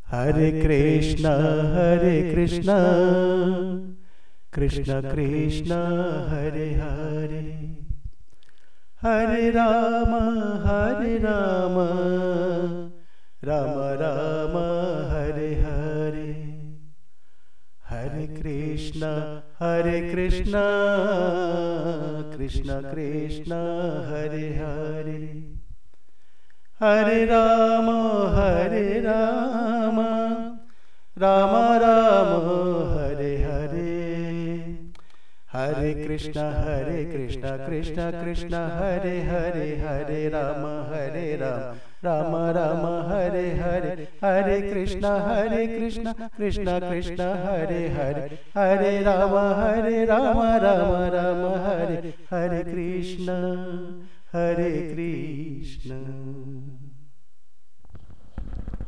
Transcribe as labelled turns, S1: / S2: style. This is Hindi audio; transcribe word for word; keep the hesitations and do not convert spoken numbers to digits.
S1: हरे कृष्णा हरे कृष्णा कृष्ण कृष्ण हरे हरे, हरे राम हरे राम राम राम हरे हरे, हरे कृष्णा हरे कृष्णा कृष्ण कृष्ण हरे हरे, हरे राम हरे राम राम राम हरे हरे, हरे कृष्णा हरे कृष्णा कृष्ण कृष्ण हरे हरे, हरे राम हरे राम राम राम हरे हरे, हरे कृष्णा हरे कृष्णा कृष्ण कृष्ण हरे हरे, हरे राम हरे राम राम राम हरे, हरे कृष्णा हरे कृष्ण।